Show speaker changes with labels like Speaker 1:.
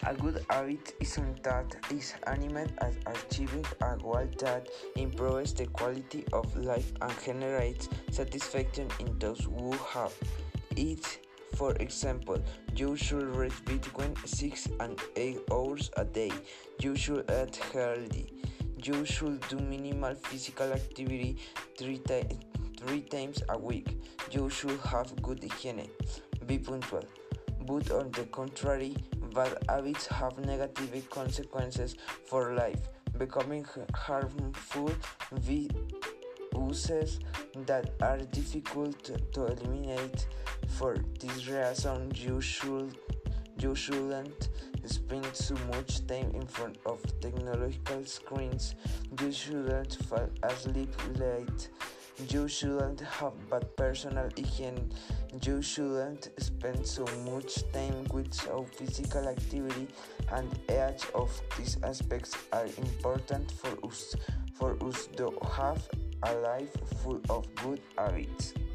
Speaker 1: A good habit is one that is aimed at achieving a goal that improves the quality of life and generates satisfaction in those who have it. For example, you should rest between 6 and 8 hours a day. You should eat healthy. You should do minimal physical activity three times a week. You should have good hygiene. Be punctual. But on the contrary, bad habits have negative consequences for life, becoming harmful uses that are difficult to eliminate. For this reason, you shouldn't spend so much time in front of technological screens. You shouldn't fall asleep late. You shouldn't have bad personal hygiene. You shouldn't spend so much time without physical activity, and each of these aspects are important for us to have a life full of good habits.